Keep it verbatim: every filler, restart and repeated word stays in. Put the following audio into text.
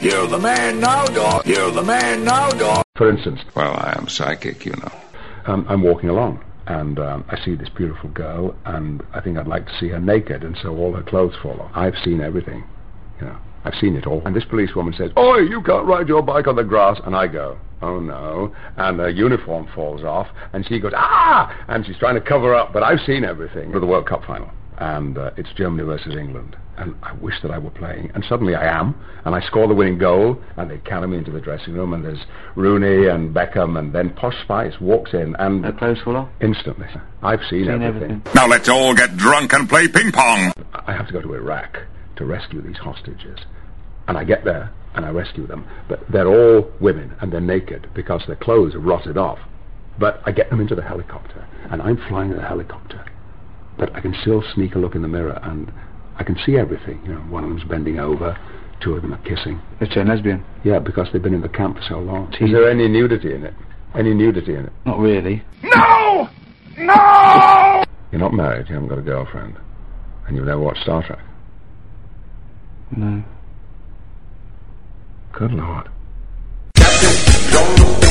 You're the man now, dog. You're the man now, dog. For instance, well, I am psychic, you know. Um, I'm walking along, and um, I see this beautiful girl, and I think I'd like to see her naked, and so all her clothes fall off. I've seen everything, you know. I've seen it all. And this policewoman says, "Oi, you can't ride your bike on the grass." And I go, "Oh no." And her uniform falls off, and she goes, "Ah!" And she's trying to cover up, but I've seen everything. For the World Cup final. And uh, it's Germany versus England. And I wish that I were playing. And suddenly I am. And I score the winning goal, and they carry me into the dressing room, and there's Rooney and Beckham, and then Posh Spice walks in, and... Her clothes fall off? Instantly. I've seen, seen everything. everything. Now let's all get drunk and play ping pong. I have to go to Iraq to rescue these hostages. And I get there, and I rescue them. But they're all women, and they're naked, because their clothes are rotted off. But I get them into the helicopter, and I'm flying the helicopter. But I can still sneak a look in the mirror, and I can see everything. You know, one of them's bending over, two of them are kissing. They turn lesbian? Yeah, because they've been in the camp for so long. Is there any nudity in it? Any nudity in it? Not really. No! No! You're not married, you haven't got a girlfriend, and you've never watched Star Trek? No. Good Lord. Captain John